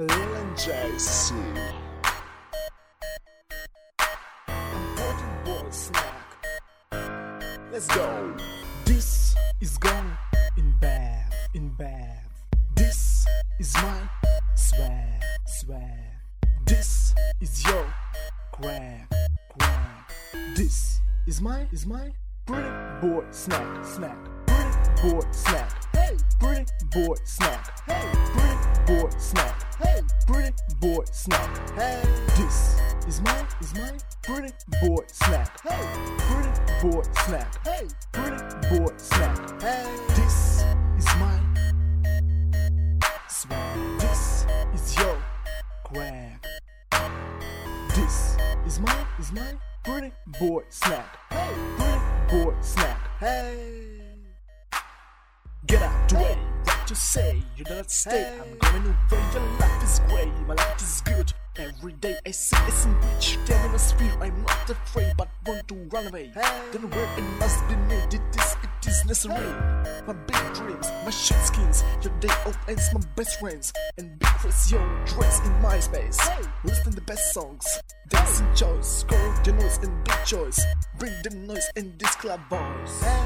Lil and JC. Important boy snack. Let's go. This is gone in bath, in bath. This is my swag, swag. This is your crack, crack. This is my pretty boy snack, snack. Pretty boy snack. Hey, pretty boy snack. Hey, pretty boy snack. Hey, pretty boy snack. Hey, this is my pretty boy snack. Hey, pretty boy snack. Hey, pretty boy snack. Hey, this is my swag. This is your crack. This is my pretty boy snack. Hey, pretty boy snack. Hey, get out the way. What you say? You do not stay. Hey. I'm going away. Your life is great. My life is good. Every day I see it's in which damn fear. I'm not afraid, but want to run away. Hey. Then where it must be made. It is necessary. Hey. My big dreams, my shit skins. Your day off ends, my best friends. And big face your dress in my space. Hey. Listen the best songs. Dancing choice. Score the noise and big choice. Bring the noise in this club boys. Hey.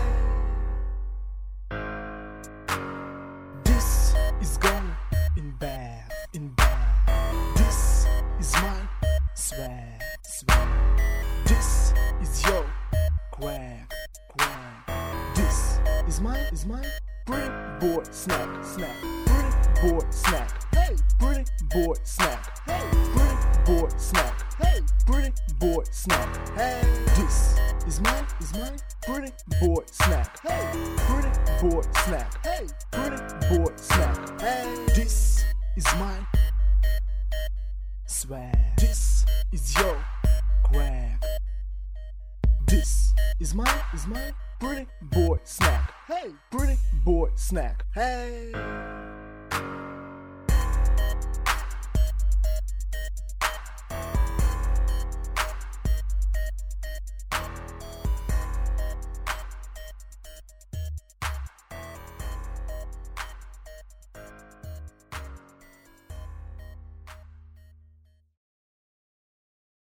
This is gone in bath, in bath. This is my swag, swag. This is your crack, crack. This is my pretty boy snack, snack. Pretty boy snack. Hey, pretty boy snack. Hey, pretty boy snack. Hey, pretty boy snack. Hey, this is my pretty boy snack. Hey, pretty boy snack. Hey, pretty boy snack. Hey, this is my swag. This is your crack. This is my pretty boy snack. Hey, pretty boy snack. Hey.